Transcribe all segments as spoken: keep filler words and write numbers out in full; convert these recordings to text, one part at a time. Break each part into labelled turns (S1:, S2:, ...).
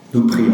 S1: Nous prions.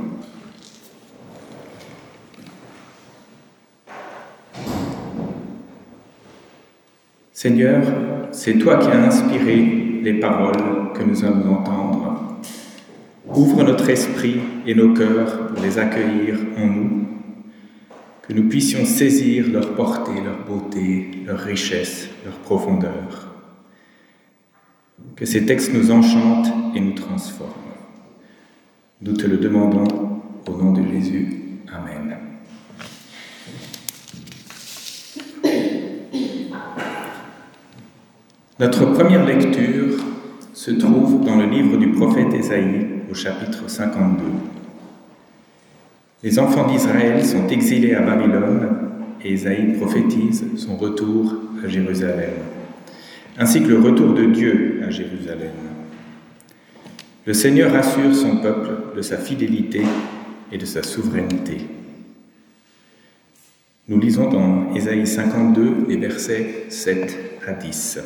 S1: Seigneur, c'est toi qui as inspiré les paroles que nous allons entendre. Ouvre notre esprit et nos cœurs pour les accueillir en nous, que nous puissions saisir leur portée, leur beauté, leur richesse, leur profondeur. Que ces textes nous enchantent et nous transforment. Nous te le demandons au nom de Jésus. Amen. Notre première lecture se trouve dans le livre du prophète Ésaïe, au chapitre cinquante-deux. Les enfants d'Israël sont exilés à Babylone et Ésaïe prophétise son retour à Jérusalem, ainsi que le retour de Dieu à Jérusalem. Le Seigneur assure son peuple de sa fidélité et de sa souveraineté. Nous lisons dans Ésaïe cinquante-deux les versets sept à dix.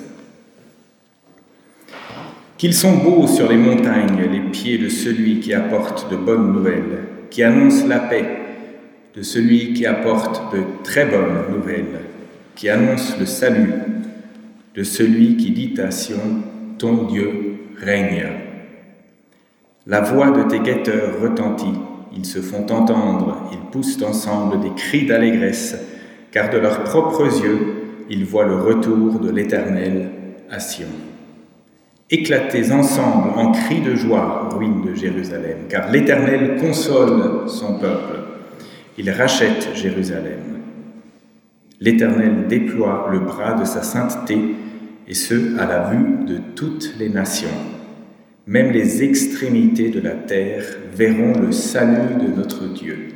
S1: Qu'ils sont beaux sur les montagnes les pieds de celui qui apporte de bonnes nouvelles, qui annonce la paix, de celui qui apporte de très bonnes nouvelles, qui annonce le salut, de celui qui dit à Sion, ton Dieu règne. La voix de tes guetteurs retentit, ils se font entendre, ils poussent ensemble des cris d'allégresse, car de leurs propres yeux, ils voient le retour de l'Éternel à Sion. Éclatez ensemble en cris de joie, ruines de Jérusalem, car l'Éternel console son peuple. Il rachète Jérusalem. L'Éternel déploie le bras de sa sainteté, et ce, à la vue de toutes les nations. Même les extrémités de la terre verront le salut de notre Dieu.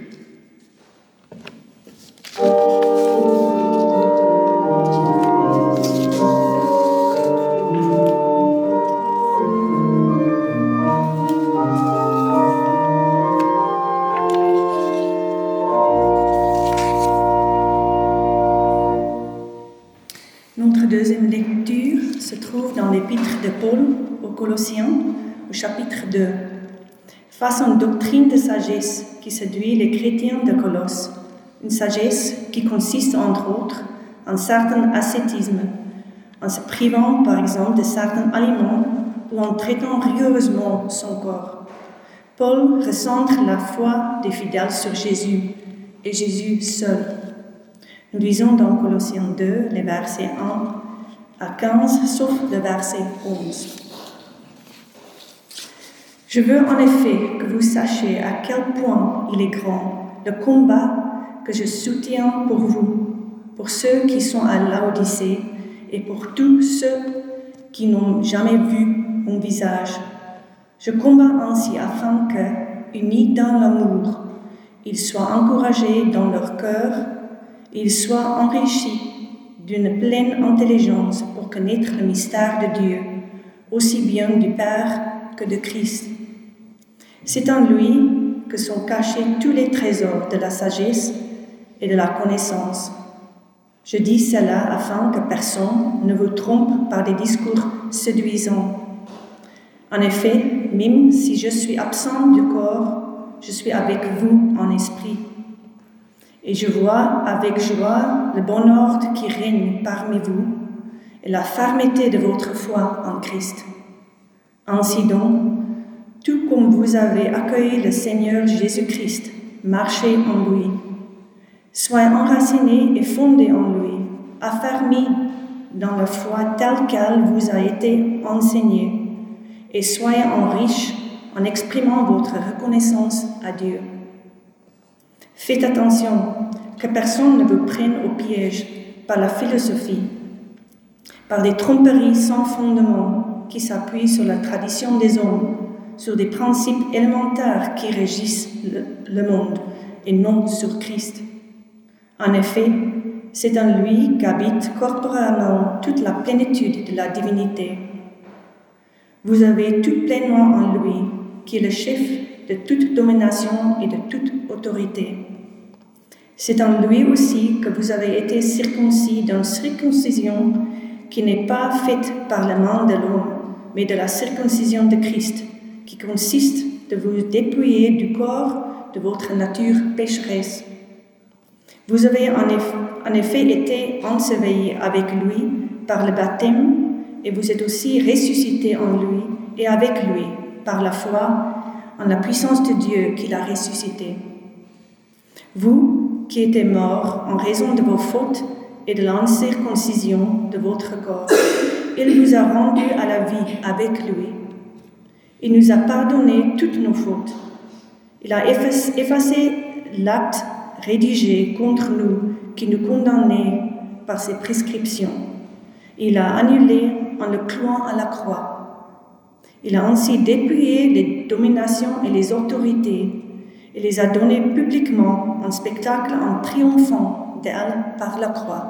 S2: Notre deuxième lecture se trouve dans l'épître de Paul aux Colossiens, au chapitre deux. Face à une doctrine de sagesse qui séduit les chrétiens de Colosse, une sagesse qui consiste entre autres en certain ascétisme, en se privant par exemple de certains aliments ou en traitant rigoureusement son corps. Paul recentre la foi des fidèles sur Jésus et Jésus seul. Nous lisons dans Colossiens deux, les versets un à quinze, sauf le verset onze. Je veux en effet que vous sachiez à quel point il est grand le combat que je soutiens pour vous, pour ceux qui sont à Laodicée et pour tous ceux qui n'ont jamais vu mon visage. Je combats ainsi afin que, unis dans l'amour, ils soient encouragés dans leur cœur, ils soient enrichis d'une pleine intelligence pour connaître le mystère de Dieu, aussi bien du Père que de Christ. C'est en lui que sont cachés tous les trésors de la sagesse et de la connaissance. Je dis cela afin que personne ne vous trompe par des discours séduisants. En effet, même si je suis absent du corps, je suis avec vous en esprit. Et je vois avec joie le bon ordre qui règne parmi vous et la fermeté de votre foi en Christ. Ainsi donc, tout comme vous avez accueilli le Seigneur Jésus-Christ, marchez en lui. Soyez enracinés et fondés en lui, affermis dans la foi telle qu'elle vous a été enseignée, et soyez en riches en exprimant votre reconnaissance à Dieu. Faites attention que personne ne vous prenne au piège par la philosophie, par des tromperies sans fondement qui s'appuient sur la tradition des hommes, sur des principes élémentaires qui régissent le, le monde et non sur Christ. En effet, c'est en lui qu'habite corporellement toute la plénitude de la divinité. Vous avez tout pleinement en lui, qui est le chef de toute domination et de toute autorité. C'est en lui aussi que vous avez été circoncis d'une circoncision qui n'est pas faite par la main de l'homme, mais de la circoncision de Christ, qui consiste de vous dépouiller du corps de votre nature pécheresse. Vous avez en effet, en effet été ensevelis avec lui par le baptême et vous êtes aussi ressuscités en lui et avec lui par la foi en la puissance de Dieu qui l'a ressuscité. Vous qui étiez morts en raison de vos fautes et de l'incirconcision de votre corps, il vous a rendus à la vie avec lui. Il nous a pardonné toutes nos fautes. Il a effacé l'acte rédigé contre nous qui nous condamnait par ses prescriptions. Il l'a annulé en le clouant à la croix. Il a ainsi dépouillé les dominations et les autorités et les a données publiquement en spectacle en triomphant d'elles par la croix.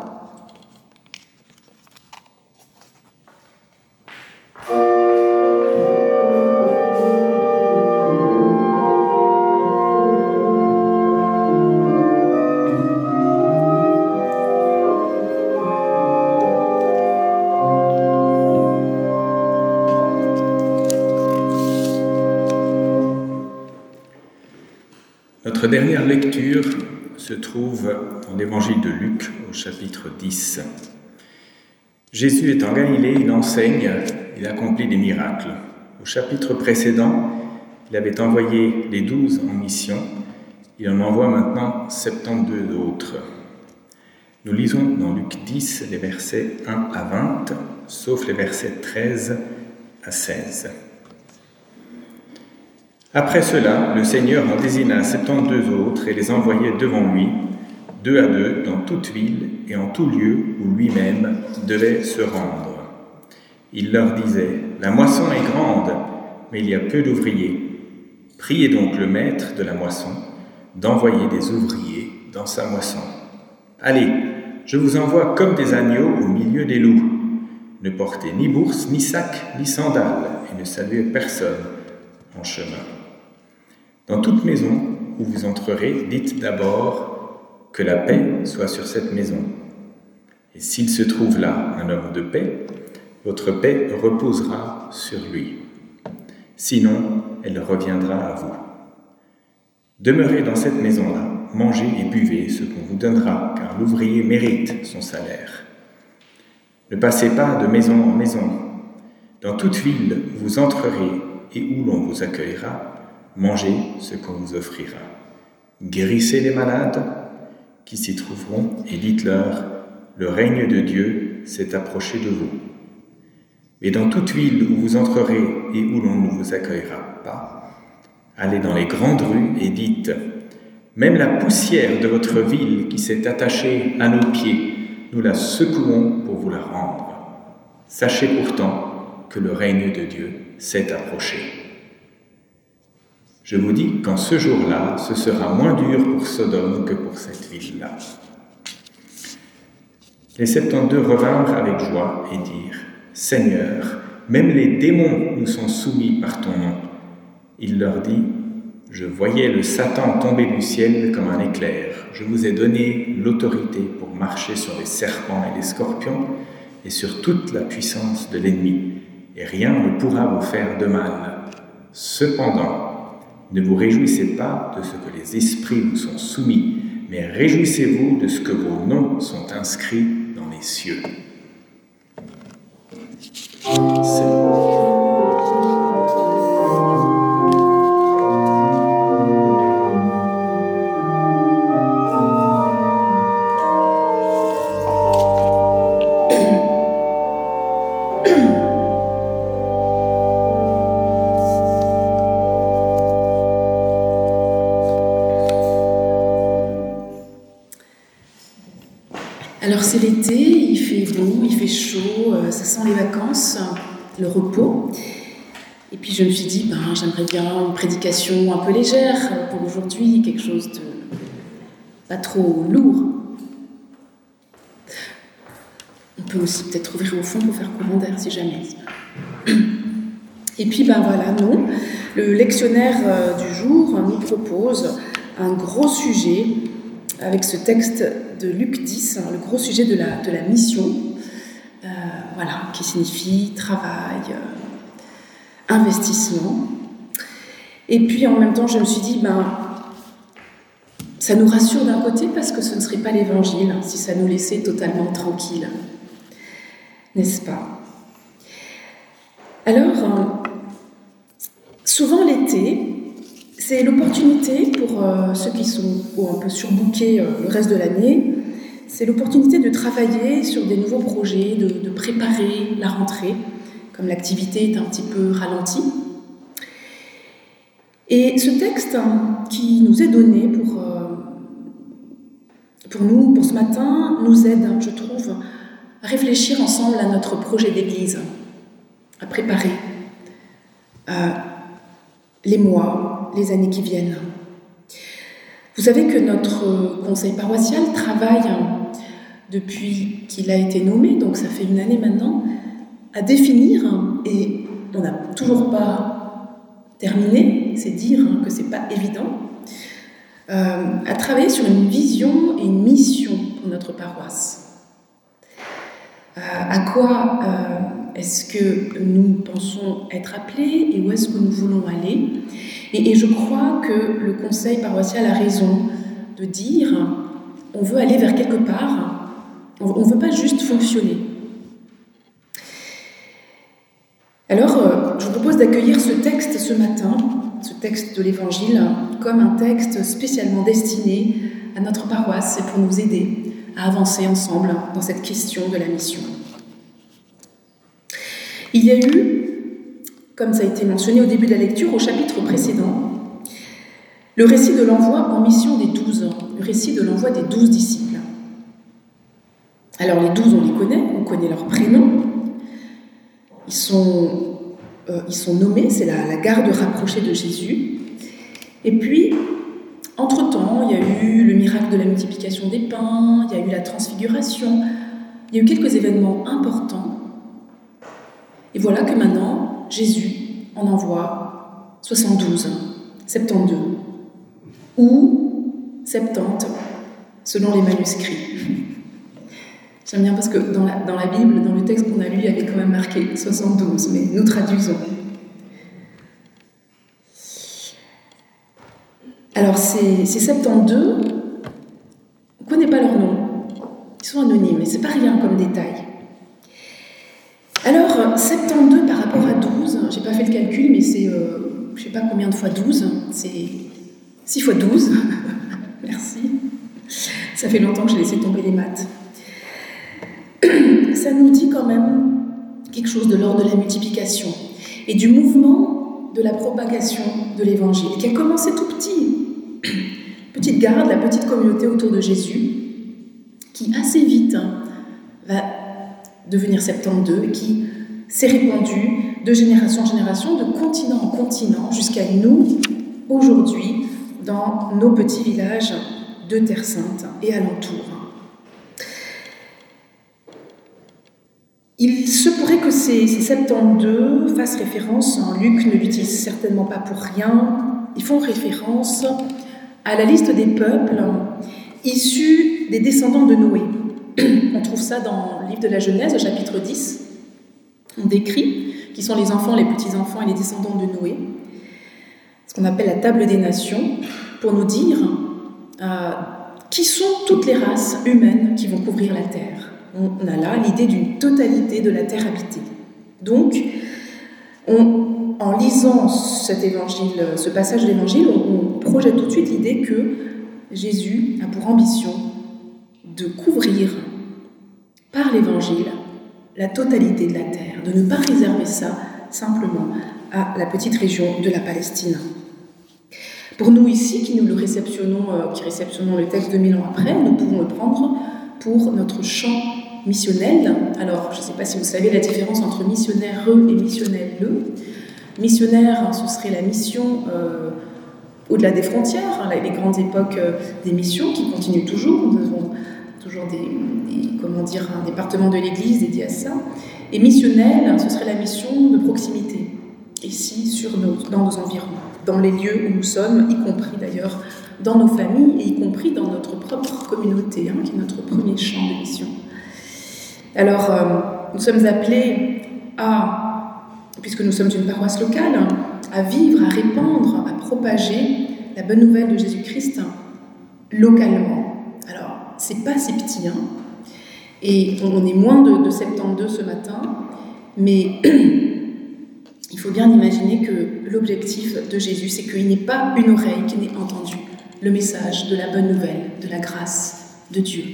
S1: Notre dernière lecture se trouve dans l'évangile de Luc au chapitre dix. Jésus est en Galilée, il enseigne, il accomplit des miracles. Au chapitre précédent, il avait envoyé les douze en mission, il en envoie maintenant soixante-douze autres. Nous lisons dans Luc dix les versets un à vingt, sauf les versets treize à seize. Après cela, le Seigneur en désigna soixante-douze autres et les envoyait devant lui, deux à deux, dans toute ville et en tout lieu où lui-même devait se rendre. Il leur disait, « La moisson est grande, mais il y a peu d'ouvriers. Priez donc le maître de la moisson d'envoyer des ouvriers dans sa moisson. Allez, je vous envoie comme des agneaux au milieu des loups. Ne portez ni bourse, ni sac, ni sandales, et ne saluez personne en chemin. Dans toute maison où vous entrerez, dites d'abord que la paix soit sur cette maison. Et s'il se trouve là un homme de paix, votre paix reposera sur lui. Sinon, elle reviendra à vous. Demeurez dans cette maison-là, mangez et buvez ce qu'on vous donnera, car l'ouvrier mérite son salaire. Ne passez pas de maison en maison. Dans toute ville où vous entrerez et où l'on vous accueillera, mangez ce qu'on vous offrira. Guérissez les malades qui s'y trouveront et dites-leur, le règne de Dieu s'est approché de vous. Mais dans toute ville où vous entrerez et où l'on ne vous accueillera pas, allez dans les grandes rues et dites, même la poussière de votre ville qui s'est attachée à nos pieds, nous la secouons pour vous la rendre. Sachez pourtant que le règne de Dieu s'est approché. Je vous dis qu'en ce jour-là, ce sera moins dur pour Sodome que pour cette ville-là. » Les soixante-douze revinrent avec joie et dirent, « Seigneur, même les démons nous sont soumis par ton nom. » Il leur dit, « Je voyais le Satan tomber du ciel comme un éclair. Je vous ai donné l'autorité pour marcher sur les serpents et les scorpions et sur toute la puissance de l'ennemi, et rien ne pourra vous faire de mal. Cependant, ne vous réjouissez pas de ce que les esprits vous sont soumis, mais réjouissez-vous de ce que vos noms sont inscrits dans les cieux. » C'est...
S3: Alors c'est l'été, il fait beau, il fait chaud, ça sent les vacances, le repos. Et puis je me suis dit, ben, j'aimerais bien une prédication un peu légère pour aujourd'hui, quelque chose de pas trop lourd. On peut aussi peut-être ouvrir au fond pour faire courant d'air si jamais. Et puis ben voilà, non. Le lectionnaire du jour nous propose un gros sujet avec ce texte de Luc dix, le gros sujet de la, de la mission, euh, voilà, qui signifie travail, euh, investissement. Et puis en même temps, je me suis dit, ben, ça nous rassure d'un côté parce que ce ne serait pas l'Évangile si ça nous laissait totalement tranquilles, n'est-ce pas? Alors, souvent l'été, c'est l'opportunité pour euh, ceux qui sont un peu surbookés euh, le reste de l'année, c'est l'opportunité de travailler sur des nouveaux projets, de, de préparer la rentrée, comme l'activité est un petit peu ralentie. Et ce texte qui nous est donné pour, euh, pour nous, pour ce matin, nous aide, je trouve, à réfléchir ensemble à notre projet d'église, à préparer euh, les mois, les années qui viennent. Vous savez que notre conseil paroissial travaille, depuis qu'il a été nommé, donc ça fait une année maintenant, à définir, et on n'a toujours pas terminé, c'est dire que c'est pas évident, euh, à travailler sur une vision et une mission pour notre paroisse. Euh, à quoi euh, est-ce que nous pensons être appelés et où est-ce que nous voulons aller? Et, et je crois que le conseil paroissial a raison de dire on veut aller vers quelque part, on ne veut pas juste fonctionner. Alors, euh, je vous propose d'accueillir ce texte ce matin, ce texte de l'Évangile, comme un texte spécialement destiné à notre paroisse et pour nous aider à avancer ensemble dans cette question de la mission. Il y a eu, comme ça a été mentionné au début de la lecture, au chapitre précédent, le récit de l'envoi en mission des douze, le récit de l'envoi des douze disciples. Alors les douze, on les connaît, on connaît leurs prénoms, ils sont, euh, ils sont nommés, c'est la, la garde rapprochée de Jésus. Et puis, entre-temps, il y a eu le miracle de la multiplication des pains, il y a eu la transfiguration, il y a eu quelques événements importants. Et voilà que maintenant, Jésus en envoie soixante-douze, soixante-douze, ou soixante-dix, selon les manuscrits. J'aime bien parce que dans la, dans la Bible, dans le texte qu'on a lu, il y avait quand même marqué soixante-douze, mais nous traduisons. Alors, ces, ces soixante-douze, on ne connaît pas leur nom. Ils sont anonymes, mais ce n'est pas rien comme détail. Alors, soixante-douze par rapport à douze, je n'ai pas fait le calcul, mais c'est, euh, je ne sais pas combien de fois douze, c'est six fois douze. Merci. Ça fait longtemps que j'ai laissé tomber les maths. Ça nous dit quand même quelque chose de l'ordre de la multiplication et du mouvement de la propagation de l'Évangile, qui a commencé tout petit. Petite garde, la petite communauté autour de Jésus, qui assez vite hein, va devenir soixante-douze, et qui s'est répandue de génération en génération, de continent en continent, jusqu'à nous, aujourd'hui, dans nos petits villages de Terre Sainte et alentours. Il se pourrait que ces, ces soixante-douze fassent référence, hein, Luc ne l'utilise certainement pas pour rien, ils font référence à la liste des peuples issus des descendants de Noé. On trouve ça dans le livre de la Genèse, au chapitre dix. On décrit qui sont les enfants, les petits-enfants et les descendants de Noé, ce qu'on appelle la table des nations, pour nous dire euh, qui sont toutes les races humaines qui vont couvrir la terre. On a là l'idée d'une totalité de la terre habitée. Donc, on, en lisant cet évangile, ce passage de l'évangile, on, on projette tout de suite l'idée que Jésus a pour ambition de couvrir par l'évangile la totalité de la terre, de ne pas réserver ça simplement à la petite région de la Palestine. Pour nous ici, qui nous le réceptionnons, euh, qui réceptionnons le texte deux mille ans après, nous pouvons le prendre pour notre champ missionnel. Alors, je ne sais pas si vous savez la différence entre missionnaire -e et missionnaire -le. Missionnaire, ce serait la mission euh, au-delà des frontières, hein, les grandes époques euh, des missions qui continuent toujours. Nous avons toujours des, des, comment dire, un département de l'Église dédié à ça. Et missionnel, ce serait la mission de proximité, ici, sur nos, dans nos environs, dans les lieux où nous sommes, y compris d'ailleurs dans nos familles, et y compris dans notre propre communauté, hein, qui est notre premier champ de mission. Alors, euh, nous sommes appelés à, puisque nous sommes une paroisse locale, à vivre, à répandre, à propager la bonne nouvelle de Jésus-Christ localement. Alors, c'est pas si petit, hein, et on est moins de, de soixante-douze ce matin, mais il faut bien imaginer que l'objectif de Jésus, c'est qu'il n'y ait pas une oreille qui n'ait entendu le message de la bonne nouvelle, de la grâce de Dieu.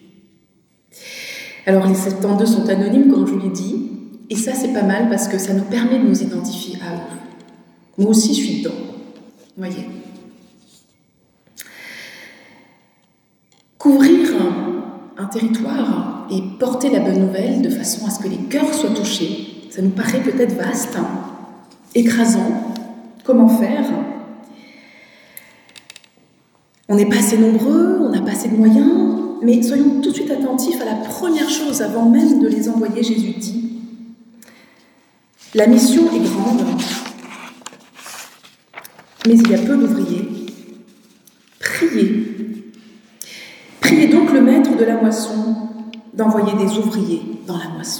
S3: Alors, les soixante-douze sont anonymes, comme je vous l'ai dit, et ça, c'est pas mal parce que ça nous permet de nous identifier à eux. Moi aussi, je suis dedans, vous voyez. Couvrir un, un territoire et porter la bonne nouvelle de façon à ce que les cœurs soient touchés, ça nous paraît peut-être vaste, écrasant. Comment faire ? On n'est pas assez nombreux, on n'a pas assez de moyens, mais soyons tout de suite attentifs à la première chose avant même de les envoyer. Jésus dit « La mission est grande, mais il y a peu d'ouvriers. Priez. Priez donc le maître de la moisson d'envoyer des ouvriers dans la moisson. »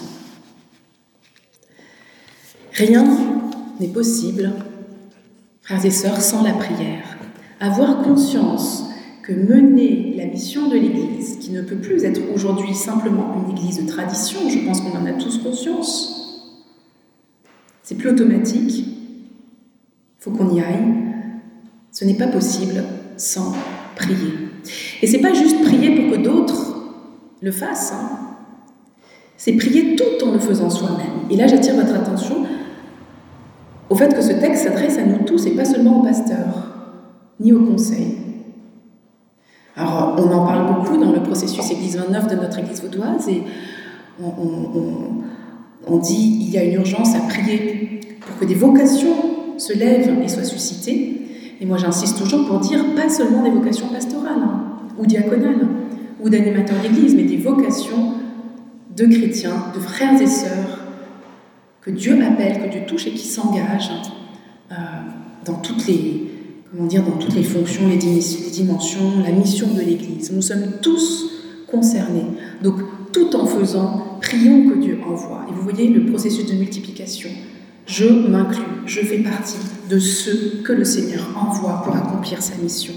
S3: Rien n'est possible, frères et sœurs, sans la prière. Avoir conscience que mener la mission de l'Église, qui ne peut plus être aujourd'hui simplement une Église de tradition, je pense qu'on en a tous conscience, c'est plus automatique, il faut qu'on y aille, ce n'est pas possible sans prier. Et c'est pas juste prier pour que d'autres le fassent, hein. C'est prier tout en le faisant soi-même. Et là, j'attire votre attention au fait que ce texte s'adresse à nous tous et pas seulement aux pasteurs, ni au conseil. Alors, on en parle beaucoup dans le processus Église vingt-neuf de notre Église vaudoise et on, on, on, on dit il y a une urgence à prier pour que des vocations se lèvent et soient suscitées. Et moi, j'insiste toujours pour dire pas seulement des vocations pastorales hein, ou diaconales ou d'animateurs d'église, mais des vocations de chrétiens, de frères et sœurs que Dieu appelle, que Dieu touche et qui s'engagent euh, dans toutes les, comment dire, dans toutes les fonctions, les dimensions, la mission de l'Église. Nous sommes tous concernés. Donc, tout en faisant, prions que Dieu envoie. Et vous voyez le processus de multiplication. Je m'inclus, je fais partie de ceux que le Seigneur envoie pour accomplir sa mission.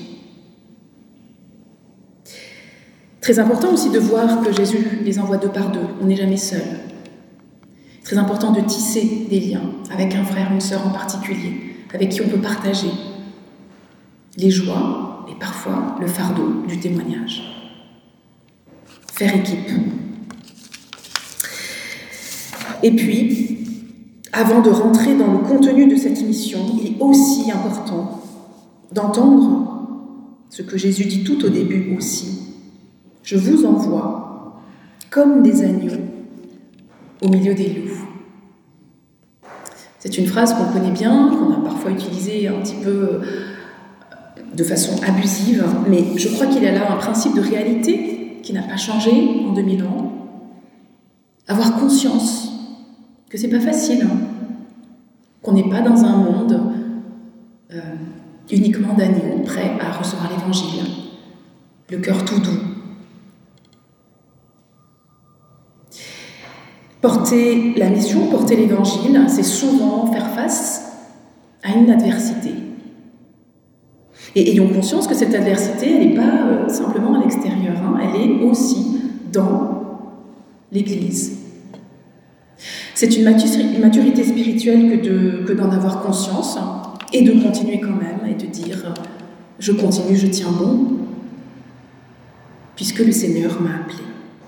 S3: Très important aussi de voir que Jésus les envoie deux par deux. On n'est jamais seul. Très important de tisser des liens avec un frère, une sœur en particulier, avec qui on peut partager les joies et parfois le fardeau du témoignage. Faire équipe. Et puis, avant de rentrer dans le contenu de cette mission, il est aussi important d'entendre ce que Jésus dit tout au début aussi. Je vous envoie comme des agneaux au milieu des loups. C'est une phrase qu'on connaît bien, qu'on a parfois utilisée un petit peu de façon abusive, mais je crois qu'il y a là un principe de réalité qui n'a pas changé en deux mille ans. Avoir conscience que c'est pas facile, hein, qu'on n'est pas dans un monde euh, uniquement d'agneaux prêts à recevoir l'évangile, le cœur tout doux. Porter la mission, porter l'évangile, c'est souvent faire face à une adversité. Et ayons conscience que cette adversité, elle n'est pas euh, simplement à l'extérieur, hein, elle est aussi dans l'Église. C'est une maturité spirituelle que, de, que d'en avoir conscience et de continuer quand même et de dire « je continue, je tiens bon, puisque le Seigneur m'a appelé ».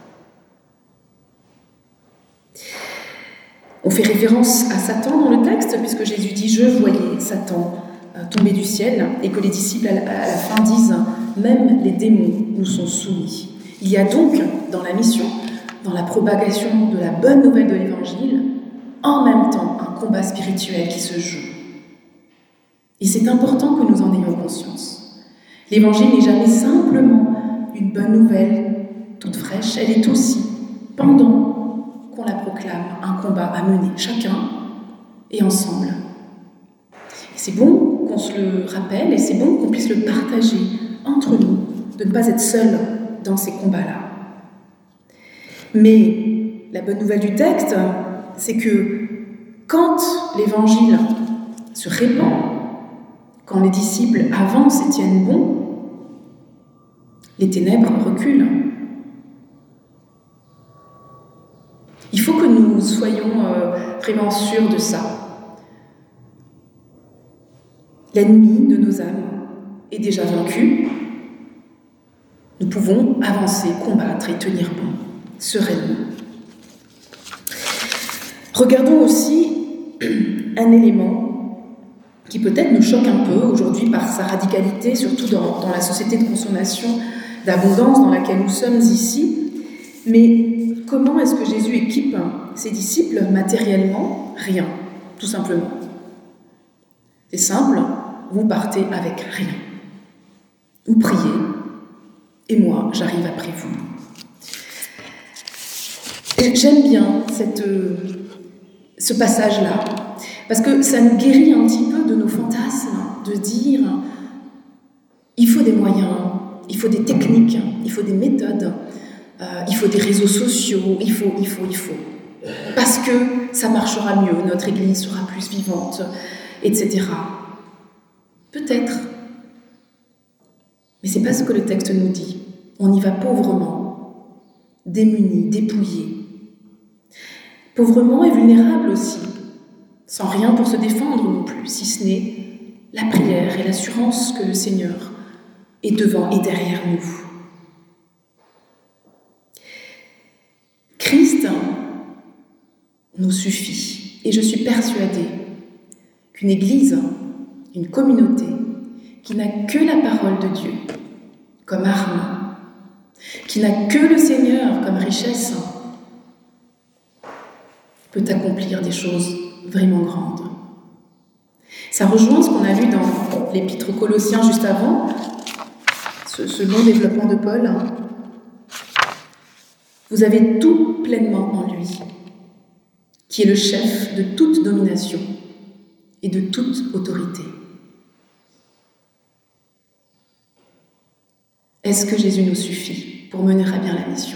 S3: On fait référence à Satan dans le texte, puisque Jésus dit « je voyais Satan tomber du ciel » et que les disciples à la fin disent « même les démons nous sont soumis ». Il y a donc dans la mission, dans la propagation de la bonne nouvelle de l'Évangile, en même temps un combat spirituel qui se joue. Et c'est important que nous en ayons conscience. L'Évangile n'est jamais simplement une bonne nouvelle toute fraîche, elle est aussi, pendant qu'on la proclame, un combat à mener, chacun et ensemble. Et c'est bon qu'on se le rappelle et c'est bon qu'on puisse le partager entre nous, de ne pas être seul dans ces combats-là. Mais la bonne nouvelle du texte, c'est que quand l'Évangile se répand, quand les disciples avancent et tiennent bon, les ténèbres reculent. Il faut que nous soyons euh, vraiment sûrs de ça. L'ennemi de nos âmes est déjà vaincu. Nous pouvons avancer, combattre et tenir bon, sereinement. Regardons aussi un élément qui peut-être nous choque un peu aujourd'hui par sa radicalité, surtout dans, dans la société de consommation, d'abondance dans laquelle nous sommes ici. Mais comment est-ce que Jésus équipe ses disciples matériellement? Rien, tout simplement. C'est simple, vous partez avec rien. Vous priez, et moi, j'arrive après vous. Et j'aime bien cette, euh, ce passage-là, parce que ça nous guérit un petit peu de nos fantasmes, de dire il faut des moyens, il faut des techniques, il faut des méthodes, euh, il faut des réseaux sociaux, il faut, il faut, il faut. Parce que ça marchera mieux, notre Église sera plus vivante, et cetera. Peut-être. Mais ce n'est pas ce que le texte nous dit. On y va pauvrement, démuni, dépouillé. Pauvrement et vulnérable aussi, sans rien pour se défendre non plus, si ce n'est la prière et l'assurance que le Seigneur est devant et derrière nous. Christ nous suffit, et je suis persuadée qu'une Église, une communauté qui n'a que la parole de Dieu comme arme, qui n'a que le Seigneur comme richesse, peut accomplir des choses vraiment grandes. Ça rejoint ce qu'on a lu dans l'Épître aux Colossiens juste avant, ce, ce long développement de Paul. Vous avez tout pleinement en lui, qui est le chef de toute domination et de toute autorité. Est-ce que Jésus nous suffit pour mener à bien la mission?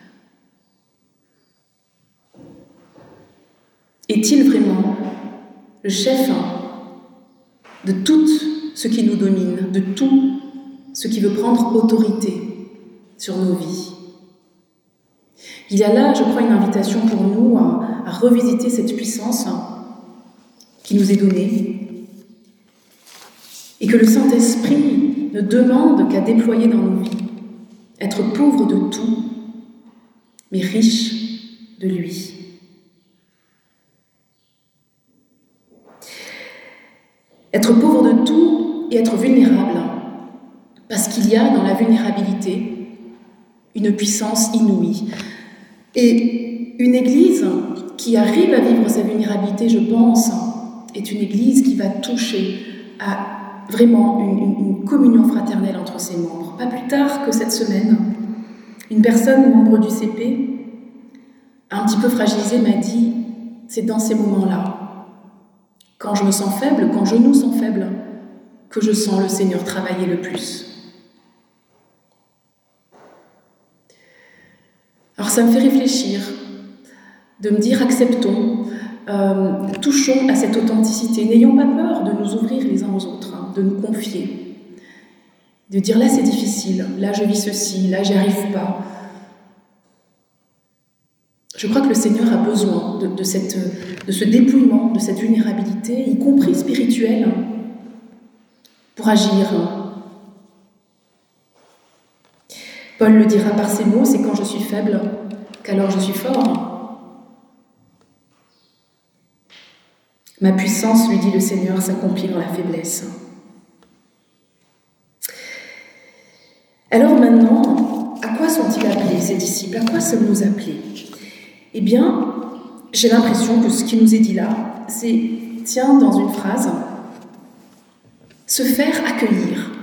S3: Est-il vraiment le chef de tout ce qui nous domine, de tout ce qui veut prendre autorité sur nos vies? Il y a là, je crois, une invitation pour nous à, à revisiter cette puissance qui nous est donnée et que le Saint-Esprit ne demande qu'à déployer dans nos vies, être pauvre de tout, mais riche de lui. Être pauvre de tout et être vulnérable, parce qu'il y a dans la vulnérabilité une puissance inouïe. Et une Église qui arrive à vivre sa vulnérabilité, je pense, est une Église qui va toucher à vraiment une, une, une communion fraternelle entre ses membres. Pas plus tard que cette semaine, une personne, membre du C P, un petit peu fragilisée, m'a dit « C'est dans ces moments-là, quand je me sens faible, quand je nous sens faibles, que je sens le Seigneur travailler le plus. » Alors ça me fait réfléchir, de me dire « Acceptons, euh, touchons à cette authenticité, n'ayons pas peur de nous ouvrir les uns aux autres, hein, de nous confier, de dire là c'est difficile, là je vis ceci, là j'y arrive pas. » Je crois que le Seigneur a besoin de, de, cette, de ce dépouillement, de cette vulnérabilité, y compris spirituelle, pour agir. Paul le dira par ces mots, c'est quand je suis faible qu'alors je suis fort. Ma puissance, lui dit le Seigneur, s'accomplit dans la faiblesse. Alors maintenant, à quoi sont-ils appelés, ces disciples? À quoi sommes-nous appelés? Eh bien, j'ai l'impression que ce qui nous est dit là, c'est, tient dans une phrase, se faire accueillir.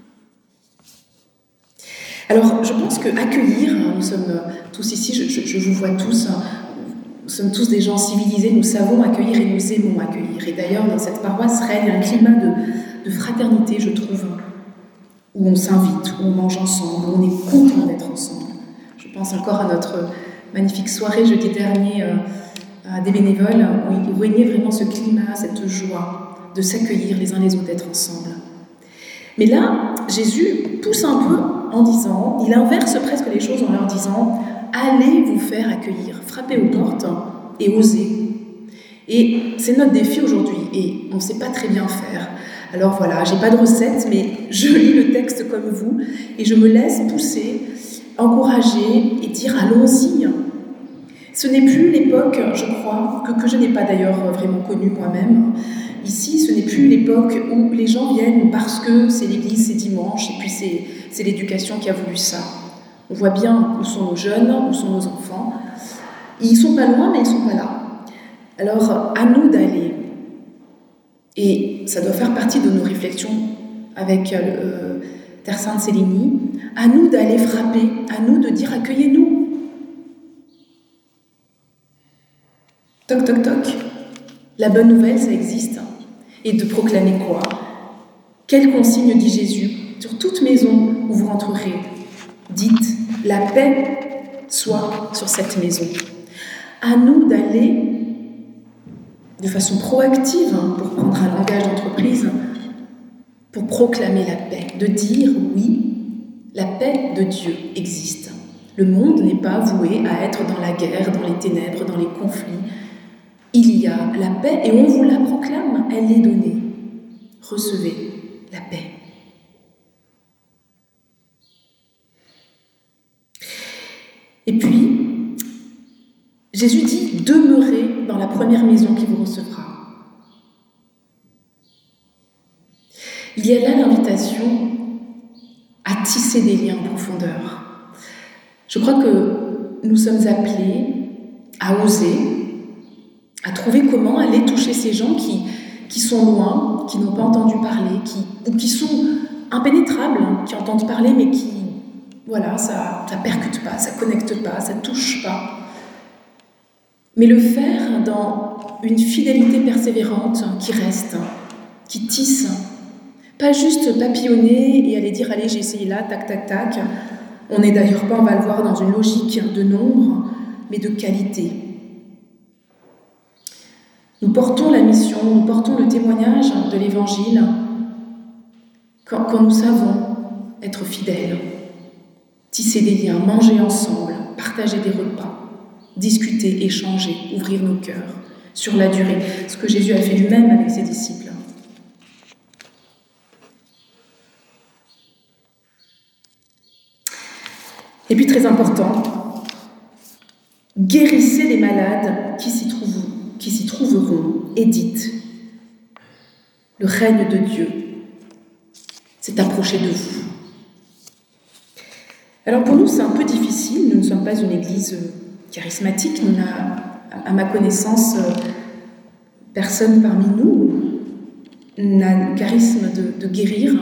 S3: Alors, je pense que accueillir, nous sommes tous ici, je, je, je vous vois tous, nous sommes tous des gens civilisés, nous savons accueillir et nous aimons accueillir. Et d'ailleurs, dans cette paroisse règne un climat de, de fraternité, je trouve, où on s'invite, où on mange ensemble, où on est content d'être ensemble. Je pense encore à notre magnifique soirée jeudi dernier euh, à des bénévoles, où il régnait vraiment ce climat, cette joie de s'accueillir les uns les autres, d'être ensemble. Mais là, Jésus pousse un peu en disant, il inverse presque les choses en leur disant « Allez vous faire accueillir, frappez aux portes et osez ». Et c'est notre défi aujourd'hui, et on ne sait pas très bien faire. Alors voilà, j'ai pas de recette, mais je lis le texte comme vous, et je me laisse pousser, encourager et dire « Allons-y ». Ce n'est plus l'époque, je crois, que, que je n'ai pas d'ailleurs vraiment connue moi-même. Ici, ce n'est plus l'époque où les gens viennent parce que c'est l'église, c'est dimanche, et puis c'est, c'est l'éducation qui a voulu ça. On voit bien où sont nos jeunes, où sont nos enfants. Ils ne sont pas loin, mais ils ne sont pas là. Alors, à nous d'aller. Et ça doit faire partie de nos réflexions avec euh, Terre Sainte-Séligny. À nous d'aller frapper, à nous de dire « Accueillez-nous ». Toc, toc, toc. La bonne nouvelle, ça existe. Et de proclamer quoi? Quelle consigne dit Jésus? Sur toute maison où vous rentrerez, dites « La paix soit sur cette maison ». À nous d'aller de façon proactive, pour prendre un langage d'entreprise, pour proclamer la paix, de dire « Oui, la paix de Dieu existe ». Le monde n'est pas voué à être dans la guerre, dans les ténèbres, dans les conflits. Il y a la paix et on vous la proclame, elle est donnée. Recevez la paix. Et puis, Jésus dit « Demeurez dans la première maison qui vous recevra ». Il y a là l'invitation à tisser des liens en profondeur. Je crois que nous sommes appelés à oser, à trouver comment aller toucher ces gens qui, qui sont loin, qui n'ont pas entendu parler, qui, ou qui sont impénétrables, qui entendent parler mais qui, voilà, ça ne percute pas, ça ne connecte pas, ça ne touche pas. Mais le faire dans une fidélité persévérante qui reste, qui tisse, pas juste papillonner et aller dire « allez, j'ai essayé là, tac, tac, tac ». On n'est d'ailleurs pas, on va le voir, dans une logique de nombre, mais de qualité. Nous portons la mission, nous portons le témoignage de l'Évangile quand, quand nous savons être fidèles, tisser des liens, manger ensemble, partager des repas, discuter, échanger, ouvrir nos cœurs sur la durée, ce que Jésus a fait lui-même avec ses disciples. Et puis très important, guérissez les malades qui s'y trouvent, qui s'y trouveront et dites « Le règne de Dieu s'est approché de vous ». Alors pour nous, c'est un peu difficile. Nous ne sommes pas une église charismatique. Nous n'a, à ma connaissance, personne parmi nous n'a le charisme de, de guérir.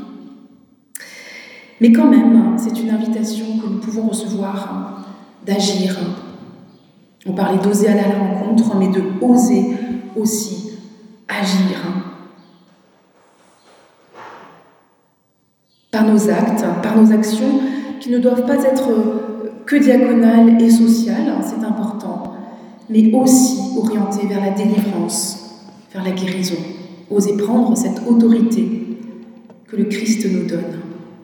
S3: Mais quand même, c'est une invitation que nous pouvons recevoir d'agir. On parlait d'oser aller à la rencontre, mais de oser aussi agir. Par nos actes, par nos actions, qui ne doivent pas être que diaconales et sociales, c'est important, mais aussi orientées vers la délivrance, vers la guérison. Oser prendre cette autorité que le Christ nous donne.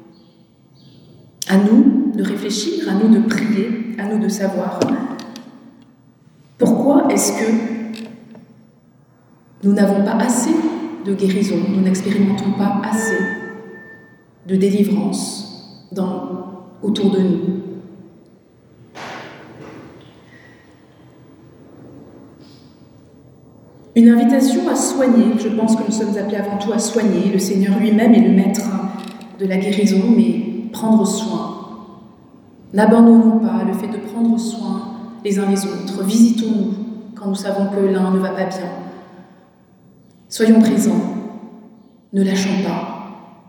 S3: À nous de réfléchir, à nous de prier, à nous de savoir pourquoi est-ce que nous n'avons pas assez de guérison, nous n'expérimentons pas assez de délivrance dans, autour de nous. Une invitation à soigner, je pense que nous sommes appelés avant tout à soigner. Le Seigneur lui-même est le maître de la guérison, mais prendre soin. N'abandonnons pas le fait de prendre soin les uns les autres. Visitons-nous quand nous savons que l'un ne va pas bien. Soyons présents. Ne lâchons pas.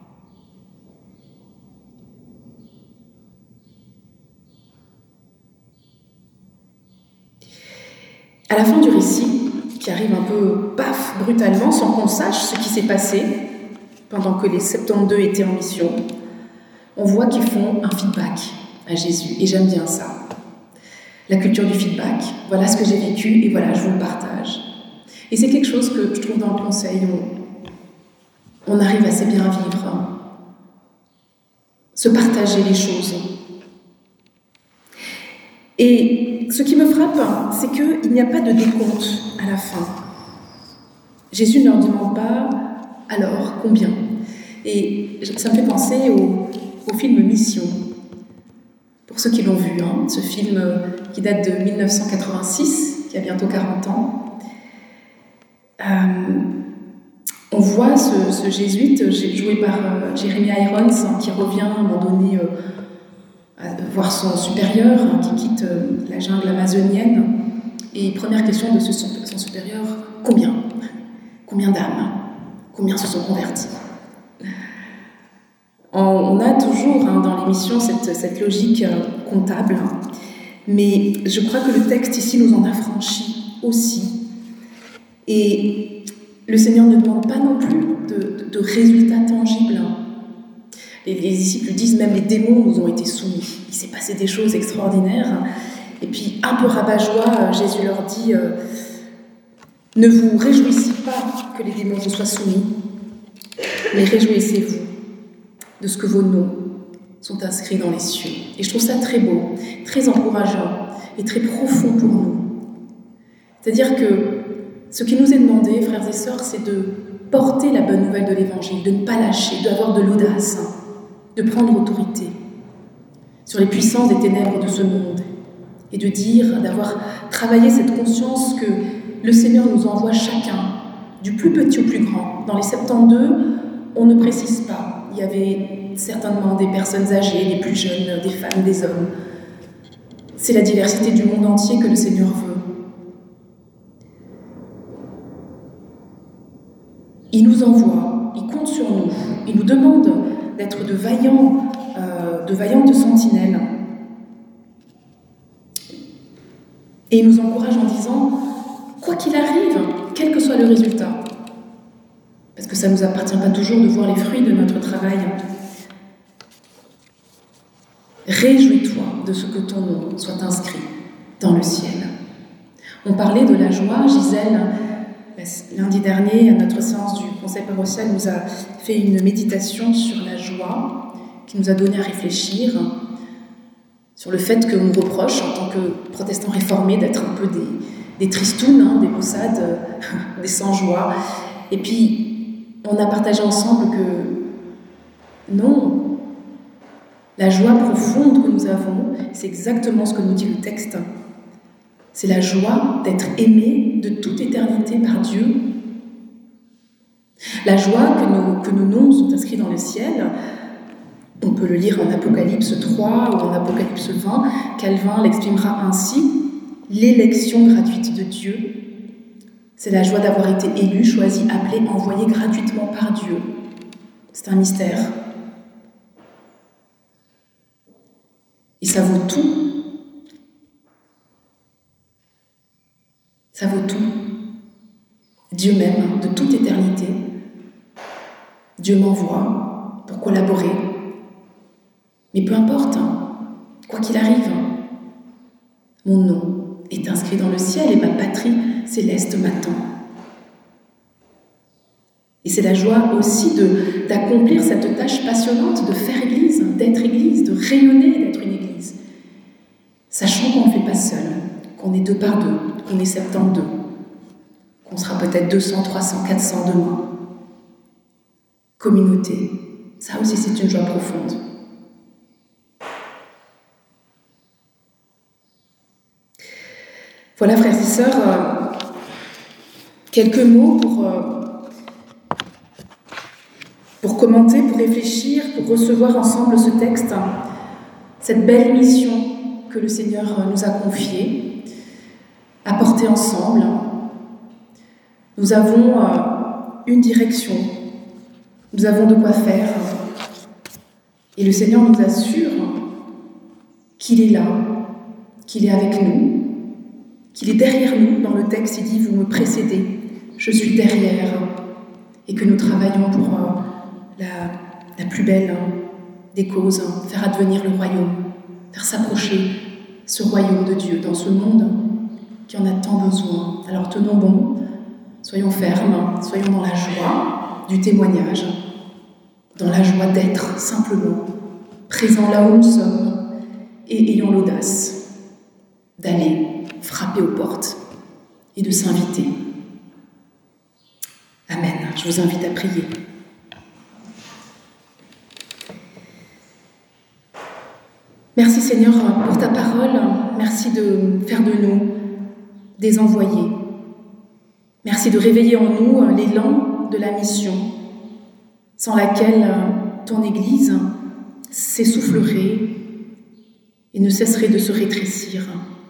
S3: À la fin du récit, qui arrive un peu paf, brutalement, sans qu'on sache ce qui s'est passé pendant que les soixante-douze étaient en mission, on voit qu'ils font un feedback à Jésus, et j'aime bien ça. La culture du feedback, voilà ce que j'ai vécu, et voilà, je vous le partage. Et c'est quelque chose que je trouve dans le conseil, on arrive à assez bien vivre, se partager les choses. Et ce qui me frappe, c'est qu'il n'y a pas de décompte à la fin. Jésus ne leur demande pas « alors, combien ?» Et ça me fait penser au, au film « Mission ». Pour ceux qui l'ont vu, hein, ce film qui date de mille neuf cent quatre-vingt-six, qui a bientôt quarante ans. Euh, on voit ce, ce jésuite joué par euh, Jeremy Irons qui revient à un moment donné euh, à voir son supérieur hein, qui quitte euh, la jungle amazonienne. Et première question de ce, son supérieur, combien ? Combien d'âmes ? Combien se sont convertis ? On a toujours hein, dans l'émission cette, cette logique euh, comptable, hein, mais je crois que le texte ici nous en affranchit aussi. Et le Seigneur ne demande pas non plus de, de, de résultats tangibles. Hein. Les, les disciples disent même les démons nous ont été soumis. Il s'est passé des choses extraordinaires. Hein. Et puis un peu rabat-joie, Jésus leur dit euh, « Ne vous réjouissez pas que les démons vous soient soumis, mais réjouissez-vous de ce que vos noms sont inscrits dans les cieux. » Et je trouve ça très beau, très encourageant et très profond pour nous. C'est-à-dire que ce qui nous est demandé, frères et sœurs, c'est de porter la bonne nouvelle de l'Évangile, de ne pas lâcher, d'avoir de l'audace, de prendre autorité sur les puissances des ténèbres de ce monde et de dire, d'avoir travaillé cette conscience que le Seigneur nous envoie chacun, du plus petit au plus grand. Dans les soixante-douze, on ne précise pas. Il y avait certainement des personnes âgées, des plus jeunes, des femmes, des hommes. C'est la diversité du monde entier que le Seigneur veut. Il nous envoie, il compte sur nous, il nous demande d'être de vaillants, euh, de vaillantes sentinelles. Et il nous encourage en disant, quoi qu'il arrive, quel que soit le résultat, parce que ça ne nous appartient pas toujours de voir les fruits de notre travail. Réjouis-toi de ce que ton nom soit inscrit dans le ciel. On parlait de la joie. Gisèle, lundi dernier, à notre séance du Conseil paroissial, nous a fait une méditation sur la joie qui nous a donné à réfléchir sur le fait qu'on nous reproche, en tant que protestants réformés, d'être un peu des, des tristounes, hein, des maussades, des sans-joie. Et puis, on a partagé ensemble que non, la joie profonde que nous avons, c'est exactement ce que nous dit le texte. C'est la joie d'être aimé de toute éternité par Dieu. La joie que nos, que nos noms sont inscrits dans le ciel, on peut le lire en Apocalypse trois ou en Apocalypse vingt, Calvin l'exprimera ainsi, l'élection gratuite de Dieu. C'est la joie d'avoir été élu, choisi, appelé, envoyé gratuitement par Dieu. C'est un mystère. Et ça vaut tout. Ça vaut tout. Dieu m'aime de toute éternité. Dieu m'envoie pour collaborer. Mais peu importe, quoi qu'il arrive, mon nom est inscrit dans le ciel et ma patrie céleste m'attend. Et c'est la joie aussi de, d'accomplir cette tâche passionnante de faire Église, d'être Église, de rayonner d'être une Église. Sachant qu'on ne le fait pas seul, qu'on est deux par deux, qu'on est soixante-douze, qu'on sera peut-être deux cents, trois cents, quatre cents demain. Communauté, ça aussi c'est une joie profonde. Voilà, frères et sœurs, euh, quelques mots pour, euh, pour commenter, pour réfléchir, pour recevoir ensemble ce texte, cette belle mission que le Seigneur nous a confiée, à porter ensemble. Nous avons euh, une direction, nous avons de quoi faire, et le Seigneur nous assure qu'il est là, qu'il est avec nous, qu'il est derrière nous. Dans le texte, il dit « Vous me précédez, je suis derrière » et que nous travaillons pour euh, la, la plus belle hein, des causes, hein, faire advenir le royaume, faire s'approcher ce royaume de Dieu dans ce monde qui en a tant besoin. Alors tenons bon, soyons fermes, soyons dans la joie, du témoignage, dans la joie d'être simplement présent là où nous sommes et ayant l'audace d'aller frapper aux portes et de s'inviter. Amen. Je vous invite à prier. Merci Seigneur pour ta parole. Merci de faire de nous des envoyés. Merci de réveiller en nous l'élan de la mission, sans laquelle ton Église s'essoufflerait et ne cesserait de se rétrécir.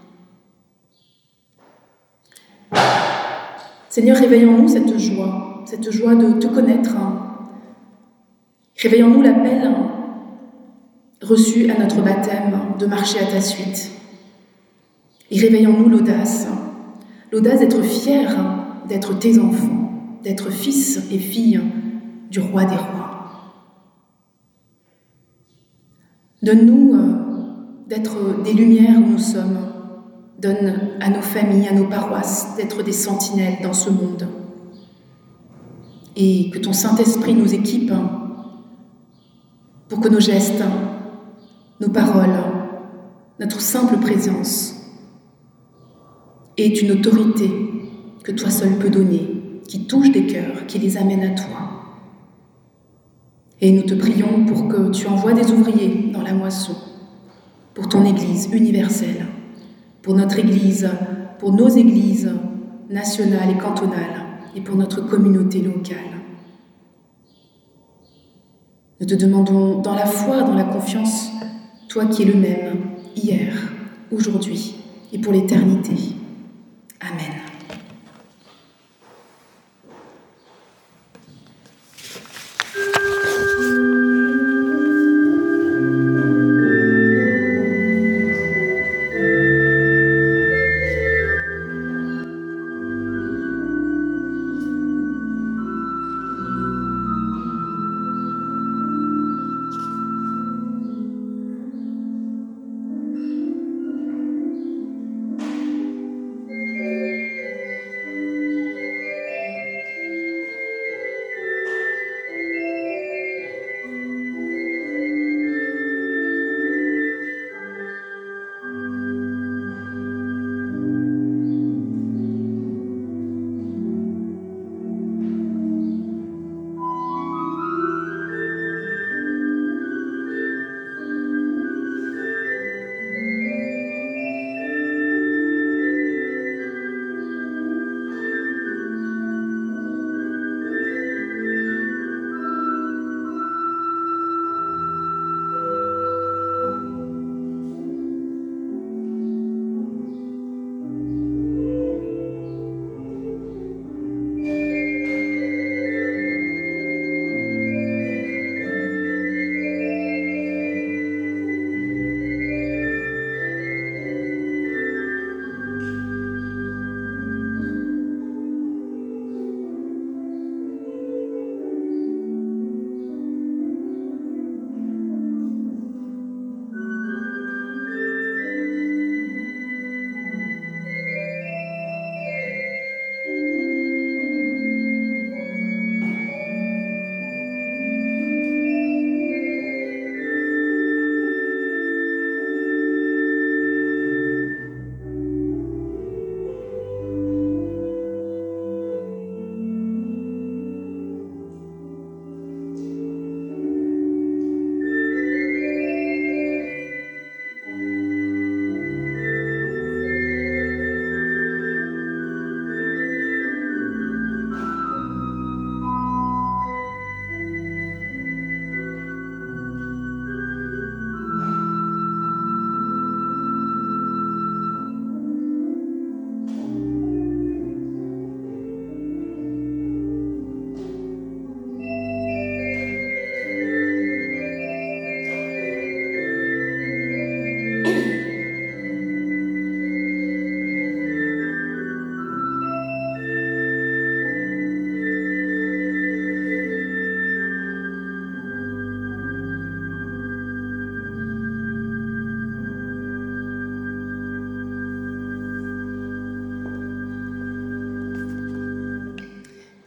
S3: Seigneur, réveille en nous cette joie, cette joie de te connaître. Réveille en nous l'appel reçu à notre baptême de marcher à ta suite. Et réveille en nous l'audace, l'audace d'être fiers d'être tes enfants, d'être fils et filles du roi des rois. Donne-nous euh, d'être des lumières où nous sommes. Donne à nos familles, à nos paroisses, d'être des sentinelles dans ce monde. Et que ton Saint-Esprit nous équipe pour que nos gestes, nos paroles, notre simple présence aient une autorité que toi seul peux donner, qui touche des cœurs, qui les amène à toi. Et nous te prions pour que tu envoies des ouvriers dans la moisson, pour ton Église universelle, pour notre Église, pour nos Églises nationales et cantonales, et pour notre communauté locale. Nous te demandons dans la foi, dans la confiance, toi qui es le même, hier, aujourd'hui et pour l'éternité. Amen.